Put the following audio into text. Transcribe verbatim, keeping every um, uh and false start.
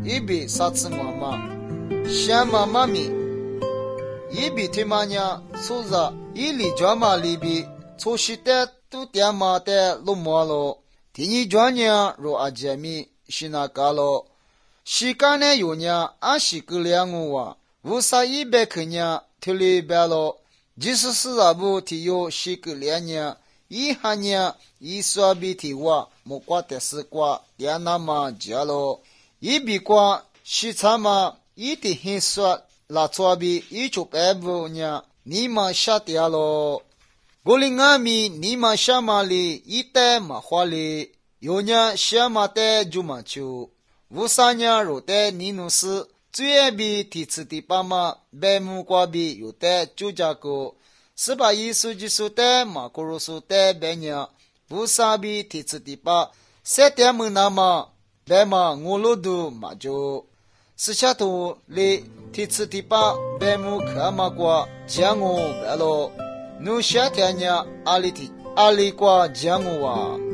一比三次妈妈，想妈妈咪，一比他妈娘，所以一里专马里比，从时代都点马的路马咯，第二专娘若阿姐咪是那个咯，时间呢有呢，俺是个两我哇，无啥一百块呢，提里边咯，即使是阿不提有是个两年。一哈年一说比提话，莫挂的是挂，点那么家咯。一比挂市场嘛，一的很说拉错比一就白不呢，你嘛下掉咯。我另外米你嘛下嘛里一代嘛花里，有呢下嘛的就嘛就，无啥呢肉的你努是，最爱比提次的爸妈白木瓜比有的就加个。是把艺术技术的马古鲁术的白娘，不傻逼提次的吧，三点门那么白马我路都马就，是下头里提次的吧，白木可马瓜将我白咯，努夏天呢阿里提阿里瓜将我啊。